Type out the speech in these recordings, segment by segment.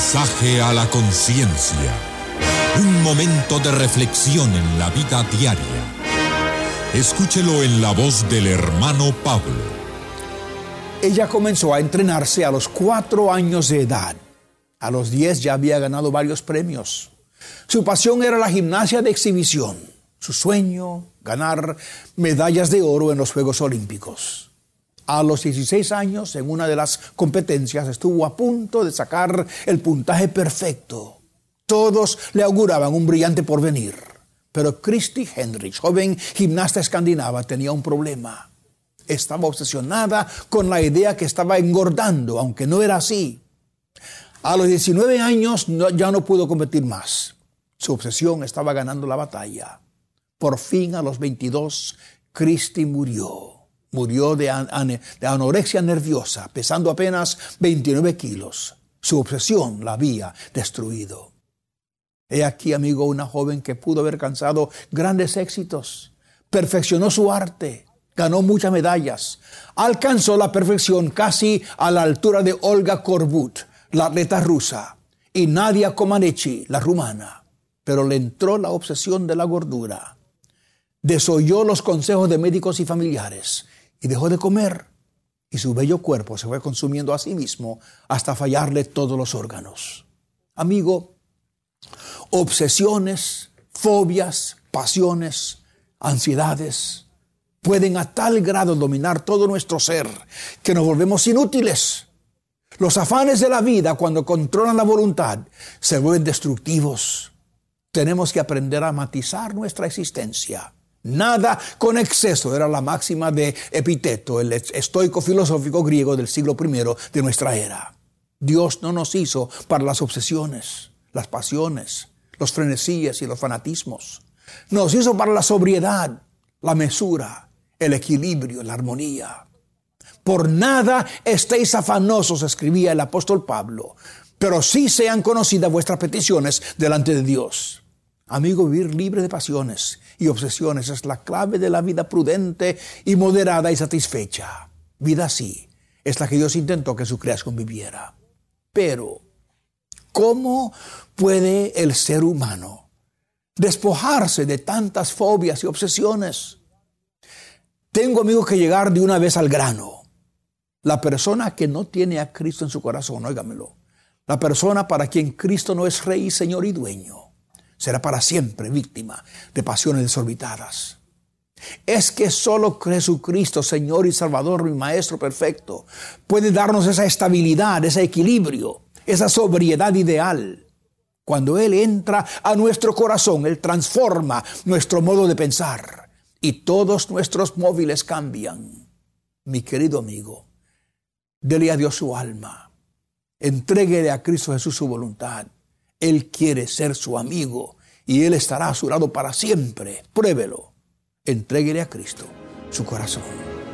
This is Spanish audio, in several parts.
Mensaje a la conciencia. Un momento de reflexión en la vida diaria. Escúchelo en la voz del hermano Pablo. Ella comenzó a entrenarse a los 4 años de edad. A los 10 ya había ganado varios premios. Su pasión era la gimnasia de exhibición. Su sueño, ganar medallas de oro en los Juegos Olímpicos. A los 16 años, en una de las competencias, estuvo a punto de sacar el puntaje perfecto. Todos le auguraban un brillante porvenir. Pero Christy Hendricks, joven gimnasta escandinava, tenía un problema. Estaba obsesionada con la idea que estaba engordando, aunque no era así. A los 19 años ya no pudo competir más. Su obsesión estaba ganando la batalla. Por fin, a los 22, Christy murió. Murió de anorexia nerviosa, pesando apenas 29 kilos. Su obsesión la había destruido. He aquí, amigo, una joven que pudo haber alcanzado grandes éxitos. Perfeccionó su arte, ganó muchas medallas. Alcanzó la perfección casi a la altura de Olga Korbut, la atleta rusa, y Nadia Comaneci, la rumana. Pero le entró la obsesión de la gordura. Desoyó los consejos de médicos y familiares y dejó de comer. Y su bello cuerpo se fue consumiendo a sí mismo hasta fallarle todos los órganos. Amigo, obsesiones, fobias, pasiones, ansiedades pueden a tal grado dominar todo nuestro ser que nos volvemos inútiles. Los afanes de la vida, cuando controlan la voluntad, se vuelven destructivos. Tenemos que aprender a matizar nuestra existencia. Nada con exceso era la máxima de Epicteto, el estoico filosófico griego del siglo I de nuestra era. Dios no nos hizo para las obsesiones, las pasiones, los frenesíes y los fanatismos. Nos hizo para la sobriedad, la mesura, el equilibrio, la armonía. Por nada estéis afanosos, escribía el apóstol Pablo, pero sí sean conocidas vuestras peticiones delante de Dios. Amigo, vivir libre de pasiones y obsesiones es la clave de la vida prudente y moderada y satisfecha. Vida así es la que Dios intentó que su creación viviera. Pero, ¿cómo puede el ser humano despojarse de tantas fobias y obsesiones? Tengo, amigos, que llegar de una vez al grano. La persona que no tiene a Cristo en su corazón, óigamelo, la persona para quien Cristo no es Rey, Señor y Dueño, será para siempre víctima de pasiones desorbitadas. Es que solo Jesucristo, Señor y Salvador, mi Maestro perfecto, puede darnos esa estabilidad, ese equilibrio, esa sobriedad ideal. Cuando Él entra a nuestro corazón, Él transforma nuestro modo de pensar y todos nuestros móviles cambian. Mi querido amigo, dele a Dios su alma. Entréguele a Cristo Jesús su voluntad. Él quiere ser su amigo y Él estará a su lado para siempre. Pruébelo. Entréguele a Cristo su corazón.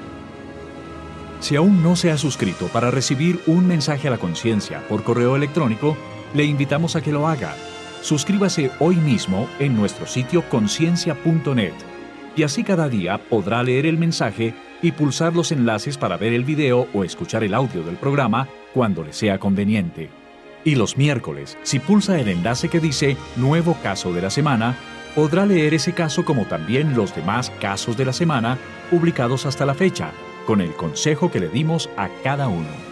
Si aún no se ha suscrito para recibir un mensaje a la conciencia por correo electrónico, le invitamos a que lo haga. Suscríbase hoy mismo en nuestro sitio conciencia.net y así cada día podrá leer el mensaje y pulsar los enlaces para ver el video o escuchar el audio del programa cuando le sea conveniente. Y los miércoles, si pulsa el enlace que dice Nuevo Caso de la Semana, podrá leer ese caso como también los demás casos de la semana publicados hasta la fecha, con el consejo que le dimos a cada uno.